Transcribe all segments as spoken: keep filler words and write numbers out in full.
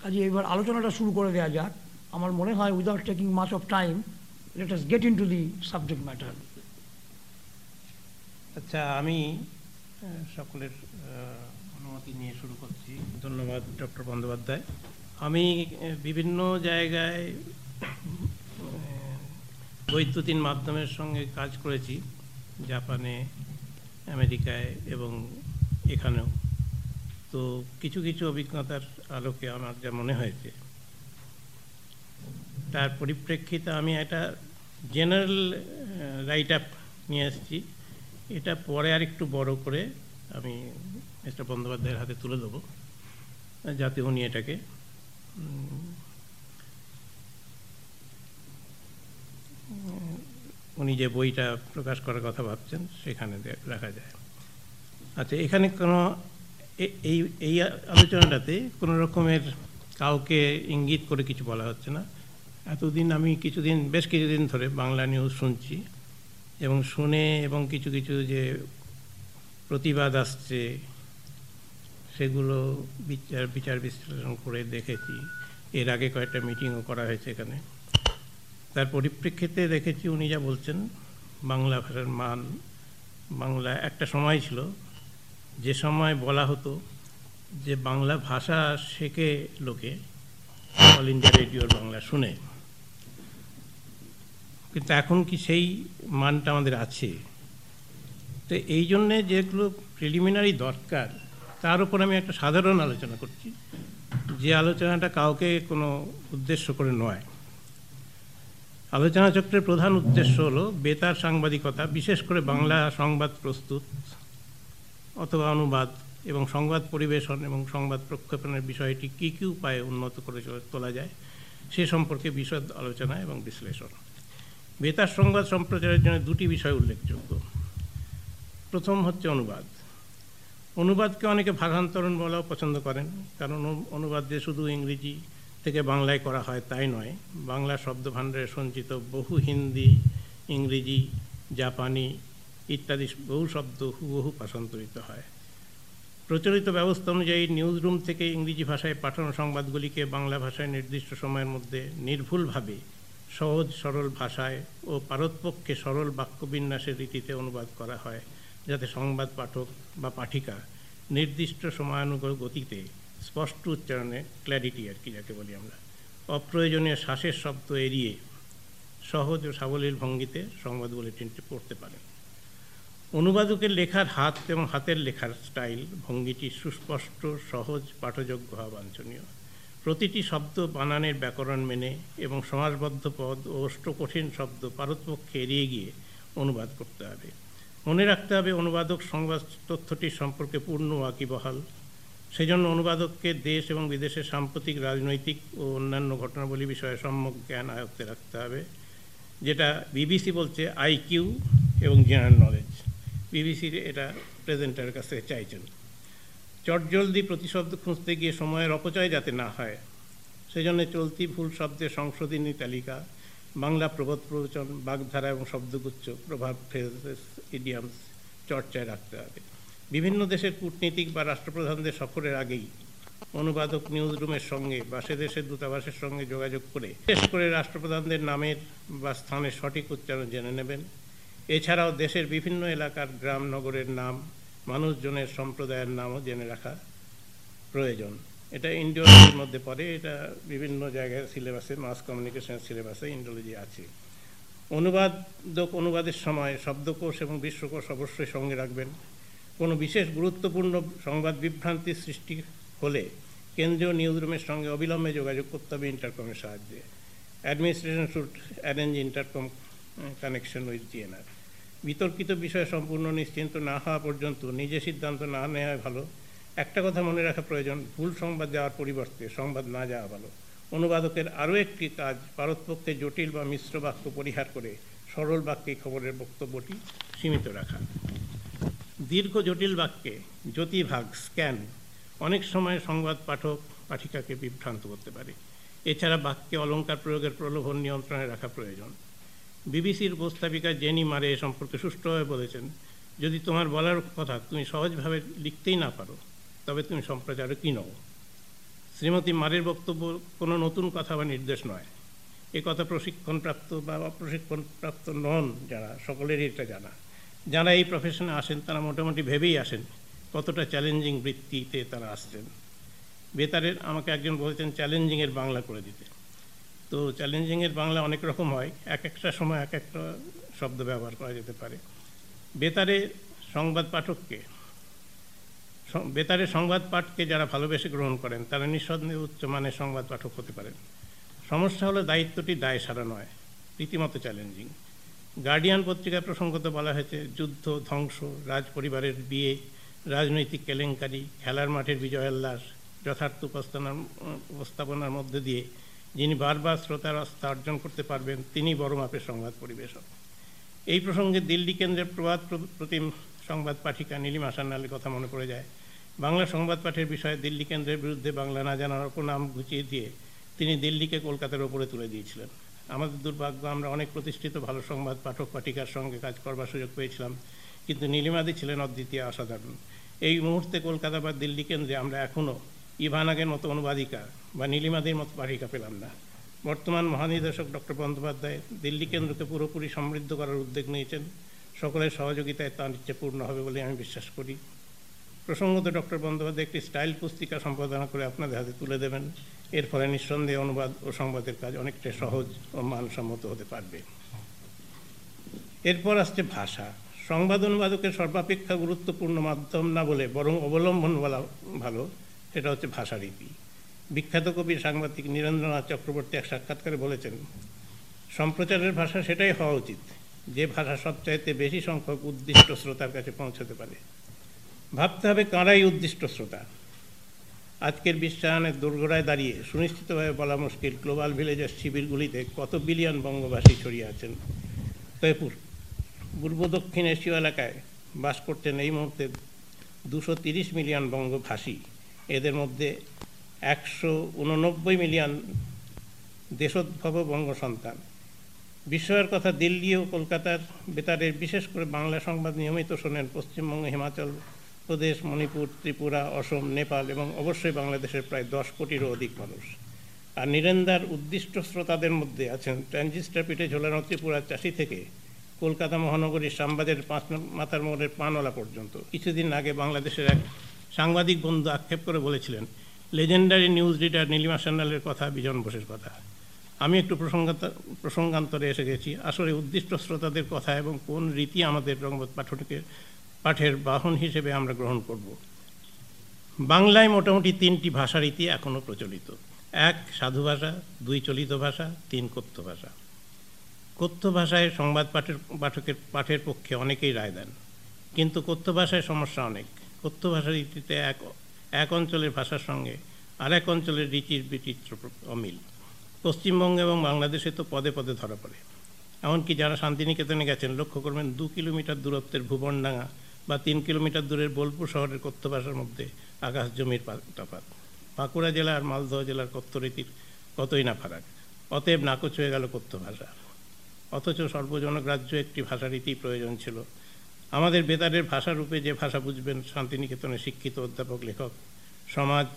কাজে এবার আলোচনাটা শুরু করে দেওয়া যাক। আমার মনে হয় without taking much of time, let us get into the subject matter. আচ্ছা, আমি সকলের অনুমতি নিয়ে শুরু করছি। ধন্যবাদ ডক্টর বন্দ্যোপাধ্যায়। আমি বিভিন্ন জায়গায় বৈদ্যুতিন মাধ্যমের সঙ্গে কাজ করেছি, জাপানে, আমেরিকায় এবং এখানেও। তো কিছু কিছু অভিজ্ঞতার আলোকে আমার যা মনে হয়েছে তার পরিপ্রেক্ষিতে আমি একটা জেনারেল রাইট আপ নিয়ে এসেছি। এটা পরে আর একটু বড় করে আমি মিস্টার বন্দ্যোপাধ্যায়ের হাতে তুলে দেবো, যাতে উনি এটাকে উনি যে বইটা প্রকাশ করার কথা ভাবছেন সেখানে রাখা যায়। আচ্ছা, এখানে কোনো এই এই আলোচনাটাতে কোনো রকমের কাউকে ইঙ্গিত করে কিছু বলা হচ্ছে না। এতদিন আমি কিছুদিন বেশ কিছুদিন ধরে বাংলা নিউজ শুনছি এবং শুনে এবং কিছু কিছু যে প্রতিবাদ আসছে সেগুলো বিচার বিচার বিশ্লেষণ করে দেখেছি। এর আগে কয়েকটা মিটিংও করা হয়েছে এখানে। তার পরিপ্রেক্ষিতে দেখেছি উনি যা বলছেন বাংলা ভাষার মান, বাংলা একটা সময় ছিল যে সময় বলা হতো যে বাংলা ভাষা শেখে লোকে অল ইন্ডিয়া রেডিওর বাংলা শুনে, কিন্তু এখন কি সেই মানটা আমাদের আছে? তো এই জন্যে যেগুলো প্রিলিমিনারি দরকার তার উপর আমি একটা সাধারণ আলোচনা করছি, যে আলোচনাটা কাউকে কোনো উদ্দেশ্য করে নয়। আলোচনা চক্রের প্রধান উদ্দেশ্য হলো বেতার সাংবাদিকতা, বিশেষ করে বাংলা সংবাদ প্রস্তুত অথবা অনুবাদ এবং সংবাদ পরিবেশন এবং সংবাদ প্রক্ষেপণের বিষয়টি কী কী উপায়ে উন্নত করে তোলা যায় সে সম্পর্কে বিশদ আলোচনা এবং বিশ্লেষণ। বেতার সংবাদ সম্প্রচারের জন্য দুটি বিষয় উল্লেখযোগ্য। প্রথম হচ্ছে অনুবাদ। অনুবাদকে অনেকে ভাষান্তরণ বলাও পছন্দ করেন, কারণ অনুবাদ যে শুধু ইংরেজি থেকে বাংলায় করা হয় তাই নয়। বাংলা শব্দভাণ্ডারে সঞ্চিত বহু হিন্দি, ইংরেজি, জাপানি ইত্যাদি বহু শব্দ হুবহু ভাষান্তরিত হয়। প্রচলিত ব্যবস্থা অনুযায়ী নিউজ রুম থেকে ইংরেজি ভাষায় পাঠানো সংবাদগুলিকে বাংলা ভাষায় নির্দিষ্ট সময়ের মধ্যে নির্ভুলভাবে সহজ সরল ভাষায় ও পারতপক্ষে সরল বাক্যবিন্যাসের রীতিতে অনুবাদ করা হয়, যাতে সংবাদ পাঠক বা পাঠিকা নির্দিষ্ট সময়ানুগ গতিতে স্পষ্ট উচ্চারণে, ক্ল্যারিটি আর কি যাকে বলি আমরা, অপ্রয়োজনীয় শ্বাসের শব্দ এড়িয়ে সহজ ও সাবলীল ভঙ্গিতে সংবাদ বুলেটিনটি পড়তে পারেন। অনুবাদকের লেখার হাত এবং হাতের লেখার স্টাইল ভঙ্গিটি সুস্পষ্ট, সহজ, পাঠযোগ্য হওয়া বাঞ্ছনীয়। প্রতিটি শব্দ বানানের ব্যাকরণ মেনে এবং সমাসবদ্ধ পদ ও অষ্টকঠিন শব্দ পারতপক্ষে এড়িয়ে গিয়ে অনুবাদ করতে হবে। মনে রাখতে হবে অনুবাদক সংবাদ তথ্যটির সম্পর্কে পূর্ণ ওয়াকিবহাল। সেজন্য অনুবাদককে দেশ এবং বিদেশের সাম্প্রতিক রাজনৈতিক ও অন্যান্য ঘটনাবলী বিষয়ে সম্যক জ্ঞান আয়ত্তে রাখতে হবে, যেটা বিবিসি বলছে আইকিউ এবং জেনারেল নলেজ। বিবিসির এটা প্রেজেন্টারের কাছ থেকে চাইছেন। চটজলদি প্রতিশব্দ খুঁজতে গিয়ে সময়ের অপচয় যাতে না হয়, সেজন্য চলতি ভুল শব্দের সংশোধনী তালিকা, বাংলা প্রবাদ প্রবচন, বাগধারা এবং শব্দগুচ্ছ, প্রভাব, ফ্রেজেস, ইডিয়ামস চর্চায় রাখতে হবে। বিভিন্ন দেশের কূটনীতিক বা রাষ্ট্রপ্রধানদের সফরের আগেই অনুবাদক নিউজ রুমের সঙ্গে বা সে দেশের দূতাবাসের সঙ্গে যোগাযোগ করে বিশেষ করে রাষ্ট্রপ্রধানদের নামের বা স্থানের সঠিক উচ্চারণ জেনে নেবেন। এছাড়াও দেশের বিভিন্ন এলাকার গ্রাম নগরের নাম, মানুষজনের সম্প্রদায়ের নামও জেনে রাখা প্রয়োজন। এটা ইন্ডিওলজির মধ্যে পড়ে, এটা বিভিন্ন জায়গায় সিলেবাসে, মাস কমিউনিকেশন সিলেবাসে ইন্ডিওলজি আছে। অনুবাদক অনুবাদের সময় শব্দকোষ এবং বিশ্বকোষ অবশ্যই সঙ্গে রাখবেন। কোনো বিশেষ গুরুত্বপূর্ণ সংবাদ বিভ্রান্তির সৃষ্টি হলে কেন্দ্রীয় নিউজরুমের সঙ্গে অবিলম্বে যোগাযোগ করতে হবে ইন্টারকমের সাহায্যে। Administration should arrange intercom connection with GNR. বিতর্কিত বিষয়ে সম্পূর্ণ নিশ্চিন্ত না হওয়া পর্যন্ত নিজে সিদ্ধান্ত না নেওয়া ভালো। একটা কথা মনে রাখা প্রয়োজন, ভুল সংবাদ যাওয়ার পরিবর্তে সংবাদ না যাওয়া ভালো। অনুবাদকের আরও একটি কাজ, পারতপক্ষে জটিল বা মিশ্র বাক্য পরিহার করে সরল বাক্যে খবরের বক্তব্যটি সীমিত রাখা। দীর্ঘ জটিল বাক্যে জ্যোতিভাগ, স্ক্যান অনেক সময় সংবাদ পাঠক পাঠিকাকে বিভ্রান্ত করতে পারে। এছাড়া বাক্যে অলঙ্কার প্রয়োগের প্রলোভন নিয়ন্ত্রণে রাখা প্রয়োজন। বিবিসির উপস্থাপিকা জেনি মারে এ সম্পর্কে সুষ্ঠুভাবে বলেছেন, যদি তোমার বলার কথা তুমি সহজভাবে লিখতেই না পারো তবে তুমি সম্প্রচারকই নও। শ্রীমতী মারের বক্তব্য কোনো নতুন কথা বা নির্দেশ নয়। এ কথা প্রশিক্ষণপ্রাপ্ত বা অপ্রশিক্ষণপ্রাপ্ত নন যারা, সকলেরই এটা জানা। যারা এই প্রফেশনে আসেন তারা মোটামুটি ভেবেই আসেন কতটা চ্যালেঞ্জিং বৃত্তিতে তারা আসছেন। বেতারের আমাকে একজন বলেছেন চ্যালেঞ্জিংয়ের বাংলা করে দিতে। তো চ্যালেঞ্জিংয়ের বাংলা অনেক রকম হয়, এক একটা সময় এক একটা শব্দ ব্যবহার করা যেতে পারে। বেতারে সংবাদ পাঠককে বেতারের সংবাদ পাঠকে যারা ভালোবেসে গ্রহণ করেন তারা নিঃসন্দেহে উচ্চমানের সংবাদ পাঠক হতে পারেন। সমস্যা হলো দায়িত্বটি দায় সারা নয়, রীতিমতো চ্যালেঞ্জিং। গার্ডিয়ান পত্রিকা প্রসঙ্গত বলা হয়েছে যুদ্ধ, ধ্বংস, রাজ পরিবারের বিয়ে, রাজনৈতিক কেলেঙ্কারি, খেলার মাঠের বিজয়োল্লাস, যথার্থ উপস্থাপনার উপস্থাপনার মধ্যে দিয়ে যিনি বারবার শ্রোতার আস্থা অর্জন করতে পারবেন তিনি বড় মাপের সংবাদ পরিবেশক। এই প্রসঙ্গে দিল্লি কেন্দ্রের প্রবাদ প্রতিম সংবাদ পাঠিকা নীলিমা সান্যালের কথা মনে পড়ে যায়। বাংলা সংবাদ পাঠের বিষয়ে দিল্লি কেন্দ্রের বিরুদ্ধে বাংলা না জানার অপনাম ঘুচিয়ে দিয়ে তিনি দিল্লিকে কলকাতার ওপরে তুলে দিয়েছিলেন। আমাদের দুর্ভাগ্য, আমরা অনেক প্রতিষ্ঠিত ভালো সংবাদ পাঠক পাঠিকার সঙ্গে কাজ করবার সুযোগ পেয়েছিলাম, কিন্তু নীলিমাদি ছিলেন অদ্বিতীয়, অসাধারণ। এই মুহূর্তে কলকাতা বা দিল্লি কেন্দ্রে আমরা এখনও ইভানাগের মতো অনুবাদিকা বা নীলিমাদির মতো পাঠিকা পেলাম না। বর্তমান মহানির্দেশক ডক্টর বন্দ্যোপাধ্যায় দিল্লি কেন্দ্রকে পুরোপুরি সমৃদ্ধ করার উদ্যোগ নিয়েছেন। সকলের সহযোগিতায় তার ইচ্ছে পূর্ণ হবে বলে আমি বিশ্বাস করি। প্রসঙ্গত ডক্টর বন্দ্যোপাধ্যায় একটি স্টাইল পুস্তিকা সম্পাদনা করে আপনাদের হাতে তুলে দেবেন। এর ফলে নিঃসন্দেহে অনুবাদ ও সংবাদের কাজ অনেকটা সহজ ও মানসম্মত হতে পারবে। এরপর আসছে ভাষা। সংবাদ অনুবাদকের সর্বাপেক্ষা গুরুত্বপূর্ণ মাধ্যম না বলে বরং অবলম্বন বলা ভালো, সেটা হচ্ছে ভাষারীতি। বিখ্যাত কবি সাংবাদিক নীরেন্দ্রনাথ চক্রবর্তী এক সাক্ষাৎকারে বলেছেন, সম্প্রচারের ভাষা সেটাই হওয়া উচিত যে ভাষা সবচাইতে বেশি সংখ্যক উদ্দিষ্ট শ্রোতার কাছে পৌঁছতে পারে। ভাবতে হবে কারাই উদ্দিষ্ট শ্রোতা। আজকের বিশ্বায়নের দোরগোড়ায় দাঁড়িয়ে সুনিশ্চিতভাবে বলা মুশকিল গ্লোবাল ভিলেজের শিবিরগুলিতে কত বিলিয়ন বঙ্গবাসী ছড়িয়ে আছেন। তবে পূর্ব দক্ষিণ এশীয় এলাকায় বাস করছেন এই মুহূর্তে দুশো তিরিশ মিলিয়ন বঙ্গভাষী। এদের মধ্যে একশো উননব্বই মিলিয়ন দেশোদ্ভব বঙ্গ সন্তান। বিস্ময়ের কথা, দিল্লি ও কলকাতার বেতারের বিশেষ করে বাংলা সংবাদ নিয়মিত শোনেন পশ্চিমবঙ্গ, হিমাচল প্রদেশ, মণিপুর, ত্রিপুরা, অসম, নেপাল এবং অবশ্যই বাংলাদেশের প্রায় দশ কোটিরও অধিক মানুষ। আর নীরেন্দার উদ্দিষ্ট শ্রোতাদের মধ্যে আছেন ট্রানজিস্টার পিঠে ঝোলানো ত্রিপুরার চাষি থেকে কলকাতা মহানগরীর সাম্বাদের পাঁচ মাথার মোড়ের পানওয়ালা পর্যন্ত। কিছুদিন আগে বাংলাদেশের এক সাংবাদিক বন্ধু আক্ষেপ করে বলেছিলেন, লেজেন্ডারি নিউজ রিডার নীলিমা সান্যালের কথা বিজন বোসের কথা। আমি একটু প্রসঙ্গান্ত প্রসঙ্গান্তরে এসে গেছি। আসলে উদ্দিষ্ট শ্রোতাদের কথা এবং কোন রীতি আমাদের সংবাদ পাঠকের পাঠের বাহন হিসেবে আমরা গ্রহণ করব। বাংলায় মোটামুটি তিনটি ভাষা রীতি এখনও প্রচলিত। এক, সাধু ভাষা; দুই, চলিত ভাষা; তিন, কথ্য ভাষা। কথ্য ভাষায় সংবাদ পাঠের পাঠকের পাঠের পক্ষে অনেকেই রায় দেন, কিন্তু কথ্য ভাষায় সমস্যা অনেক। কথ্য ভাষা রীতিতে এক এক অঞ্চলের ভাষার সঙ্গে আরেক অঞ্চলের রীতির বিচিত্র অমিল। পশ্চিমবঙ্গ এবং বাংলাদেশে তো পদে পদে ধরা পড়ে। এমনকি যারা শান্তিনিকেতনে গেছেন লক্ষ্য করবেন দু কিলোমিটার দূরত্বের ভুবনডাঙ্গা বা তিন কিলোমিটার দূরের বোলপুর শহরের কথ্য ভাষার মধ্যে আকাশ জমির তফাৎ। বাঁকুড়া জেলা আর মালদহ জেলার কথ্য রীতির কতই না ফারাক। অতএব নাকচ হয়ে গেল কথ্য ভাষা। অথচ সর্বজনগ্রাহ্য একটি ভাষারীতি প্রয়োজন ছিল। আমাদের বেতারের ভাষারূপে যে ভাষা বুঝবেন শান্তিনিকেতনে শিক্ষিত অধ্যাপক, লেখক সমাজ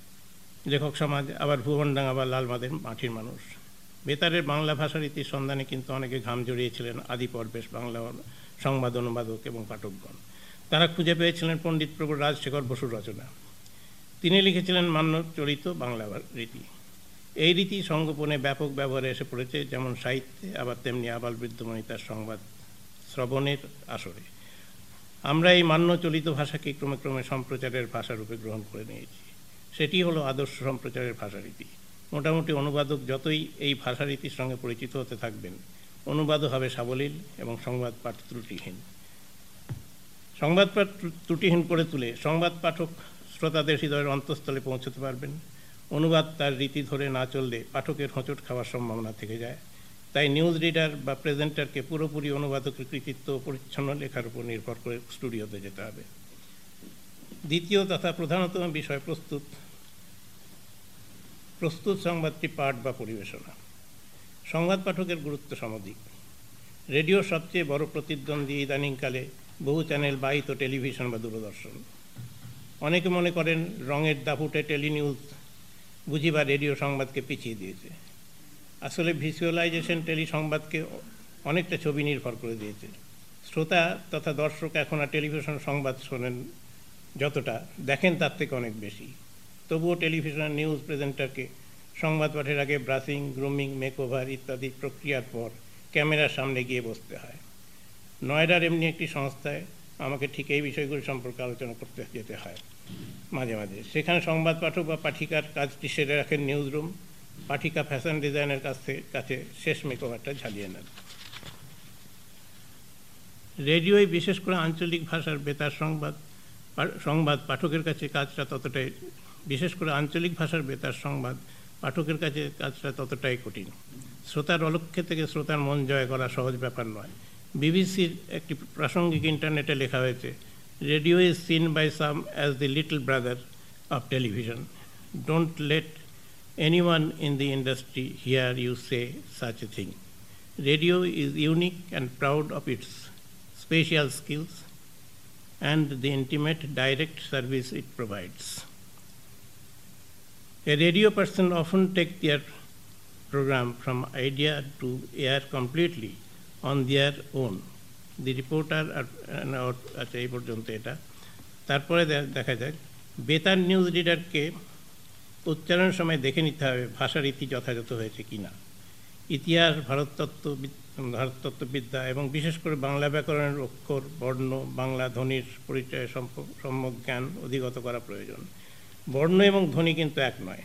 লেখক সমাজ আবার ভুবনডাঙ্গা বা লালমাদের মাটির মানুষ। বেতারের বাংলা ভাষারীতির সন্ধানে কিন্তু অনেকে ঘাম জড়িয়েছিলেন আদি পর্বেশ বাংলা সংবাদ অনুবাদক এবং পাঠকগণ। তারা খুঁজে পেয়েছিলেন পণ্ডিত প্রভু রাজশেখর বসুর রচনা। তিনি লিখেছিলেন মান্য চলিত বাংলা রীতি। এই রীতি সংগোপনে ব্যাপক ব্যবহারে এসে পড়েছে, যেমন সাহিত্যে, আবার তেমনি আবাল বৃদ্ধবনিতার সংবাদ শ্রবণের আসরে। আমরা এই মান্য চলিত ভাষাকে ক্রমে ক্রমে সম্প্রচারের ভাষারূপে গ্রহণ করে নিয়েছি। সেটি হলো আদর্শ সম্প্রচারের ভাষারীতি। মোটামুটি অনুবাদক যতই এই ভাষারীতির সঙ্গে পরিচিত হতে থাকবেন, অনুবাদও হবে সাবলীল এবং সংবাদ পাঠ ত্রুটিহীন। সংবাদ পাঠ ত্রুটিহীন করে তুলে সংবাদ পাঠক শ্রোতাদের হৃদয়ের অন্তঃস্থলে পৌঁছতে পারবেন। অনুবাদ তার রীতি ধরে না চললে পাঠকের হোঁচট খাওয়ার সম্ভাবনা থেকে যায়। তাই নিউজ রিডার বা প্রেজেন্টারকে পুরোপুরি অনুবাদকের কৃতিত্ব ও পরিচ্ছন্ন লেখার উপর নির্ভর করে স্টুডিওতে যেতে হবে। দ্বিতীয় তথা প্রধানতম বিষয় প্রস্তুত প্রস্তুত সংবাদটি পাঠ বা পরিবেশনা। সংবাদ পাঠকের গুরুত্ব সমধিক। রেডিওর সবচেয়ে বড় প্রতিদ্বন্দ্বী ইদানিংকালে বহু চ্যানেল বাহিত টেলিভিশন বা দূরদর্শন। অনেকে মনে করেন রঙের দাপুটে টেলিনিউজ বুঝি বা রেডিও সংবাদকে পিছিয়ে দিয়েছে। আসলে ভিজুয়ালাইজেশন টেলি সংবাদকে অনেকটা ছবি নির্ভর করে দিয়েছে। শ্রোতা তথা দর্শক এখন আর টেলিভিশন সংবাদ শোনেন যতটা, দেখেন তার থেকে অনেক বেশি। তবুও টেলিভিশন নিউজ প্রেজেন্টারকে সংবাদ পাঠের আগে ব্রাশিং, গ্রুমিং, মেকওভার ইত্যাদি প্রক্রিয়ার পর ক্যামেরার সামনে গিয়ে বসতে হয়। নয়ডার এমনি একটি সংস্থায় আমাকে ঠিক এই বিষয়গুলি সম্পর্কে আলোচনা করতে যেতে হয় মাঝে মাঝে। সেখানে সংবাদ পাঠক বা পাঠিকার কাজটি সেরে রাখেন নিউজ রুম, পাঠিকা ফ্যাশন ডিজাইনের কাছে কাছে শেষ মেকওভারটা ঝালিয়ে নেন। রেডিওয় বিশেষ করে আঞ্চলিক ভাষার বেতার সংবাদ সংবাদ পাঠকের কাছে কাজটা ততটাই বিশেষ করে আঞ্চলিক ভাষার বেতার সংবাদ পাঠকের কাছে কাজটা ততটাই কঠিন। শ্রোতার অলক্ষ্যে থেকে শ্রোতার মন জয় করা সহজ ব্যাপার নয়। বিবিসির একটি প্রাসঙ্গিক ইন্টারনেটে লেখা হয়েছে, radio is seen by some as the little brother of television. Don't let anyone in the industry hear you say such a thing. Radio is unique and proud of its spatial skills and the intimate direct service it provides. A radio person often take their program from idea to air completely on their own. The reporter আচ্ছা এই পর্যন্ত এটা। তারপরে দেখা যাক বেতার news রিডারকে উচ্চারণের সময় দেখে নিতে হবে ভাষার ইতি যথাযথ হয়েছে কিনা। ইতিহাস, ভারততত্ত্ব ভারততত্ত্ববিদ্যা এবং বিশেষ করে বাংলা ব্যাকরণের অক্ষর, বর্ণ, বাংলা ধ্বনির পরিচয় সম্যক জ্ঞান অধিগত করা প্রয়োজন। বর্ণ এবং ধ্বনি কিন্তু এক নয়।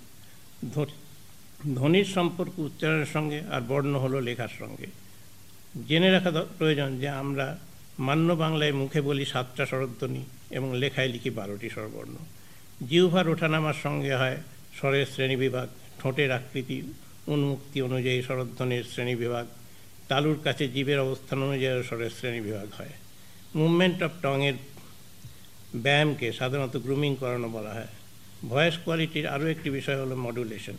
ধ্বনির সম্পর্ক উচ্চারণের সঙ্গে আর বর্ণ হলো লেখার সঙ্গে। জেনে রাখা প্রয়োজন যে আমরা মান্য বাংলায় মুখে বলি সাতটা স্বরধ্বনি এবং লেখায় লিখি বারোটি স্বরবর্ণ। জিহ্বার ওঠানামার সঙ্গে হয় স্বরের শ্রেণীবিভাগ, ঠোঁটের আকৃতি উন্মুক্তি অনুযায়ী স্বরধ্বনির শ্রেণীবিভাগ, তালুর কাছে জীবের অবস্থান অনুযায়ী স্বরের শ্রেণীবিভাগ হয়। মুভমেন্ট অফ টংয়ের ব্যায়ামকে সাধারণত গ্রুমিং করানো বলা হয়। ভয়েস কোয়ালিটির আরও একটি বিষয় হলো মডুলেশন,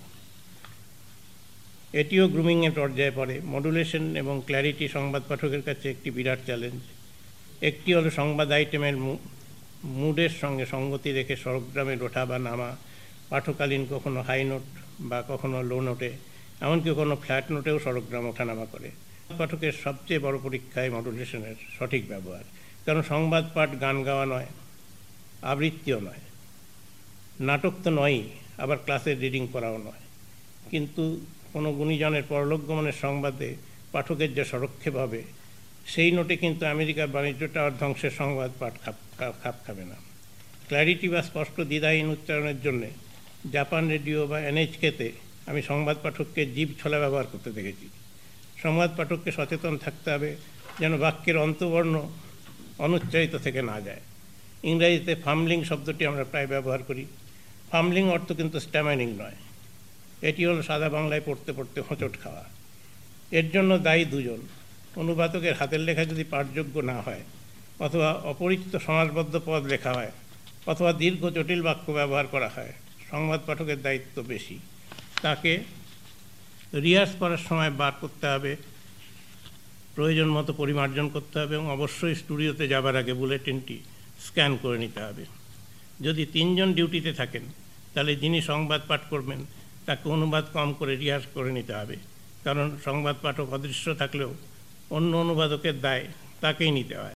এটিও গ্রুমিংয়ের পর্যায়ে পড়ে। মডুলেশন এবং ক্ল্যারিটি সংবাদ পাঠকের কাছে একটি বিরাট চ্যালেঞ্জ। একটি হলো সংবাদ আইটেমের মুডের সঙ্গে সঙ্গতি রেখে স্বরগ্রামের ওঠা বা নামা, পাঠকালীন কখনো হাই নোট বা কখনো লো নোটে, এমনকি কোনো ফ্ল্যাট নোটেও স্বরগ্রাম ওঠানামা করে। পাঠকের সবচেয়ে বড় পরীক্ষায় মডুলেশনের সঠিক ব্যবহার, কারণ সংবাদ পাঠ গান গাওয়া নয়, আবৃত্তিও নয়, নাটক তো নয়ই, আবার ক্লাসের রিডিং করাও নয়। কিন্তু কোনো গুণীজনের পরলোকগমনের সংবাদে পাঠকের যে সরক্ষেপ হবে, সেই নোটে কিন্তু আমেরিকার বাণিজ্য টাওয়ার ধ্বংসের সংবাদ পাঠ খাপ খাপ খাবে না। ক্ল্যারিটি বা স্পষ্ট দ্বিধাহীন উচ্চারণের জন্যে জাপান রেডিও বা এনএইচকেতে আমি সংবাদ পাঠককে জিভ ছলা ব্যবহার করতে দেখেছি। সংবাদ পাঠককে সচেতন থাকতে হবে যেন বাক্যের অন্তবর্ণ অনুচ্চারিত থেকে না যায়। ইংরেজিতে ফামলিং শব্দটি আমরা প্রায় ব্যবহার করি। ফামলিং অর্থ কিন্তু স্ট্যামারিং নয়, এটি হলো সাদা বাংলায় পড়তে পড়তে হোঁচট খাওয়া। এর জন্য দায়ী দুজন। অনুবাদকের হাতের লেখা যদি পাঠযোগ্য না হয়, অথবা অপরিচিত সমাসবদ্ধ পদ লেখা হয়, অথবা দীর্ঘ জটিল বাক্য ব্যবহার করা হয়, সংবাদ পাঠকের দায়িত্ব বেশি। তাকে রিহার্স করার সময় বার করতে হবে, প্রয়োজন মতো পরিমার্জন করতে হবে এবং অবশ্যই স্টুডিওতে যাবার আগে বুলেটিনটি স্ক্যান করে নিতে হবে। যদি তিনজন ডিউটিতে থাকেন, তাহলে যিনি সংবাদ পাঠ করবেন তাকে অনুবাদ কম করে রিহার্স করে নিতে হবে, কারণ সংবাদ পাঠক অদৃশ্য থাকলেও অন্য অনুবাদকের দায় তাকেই নিতে হয়।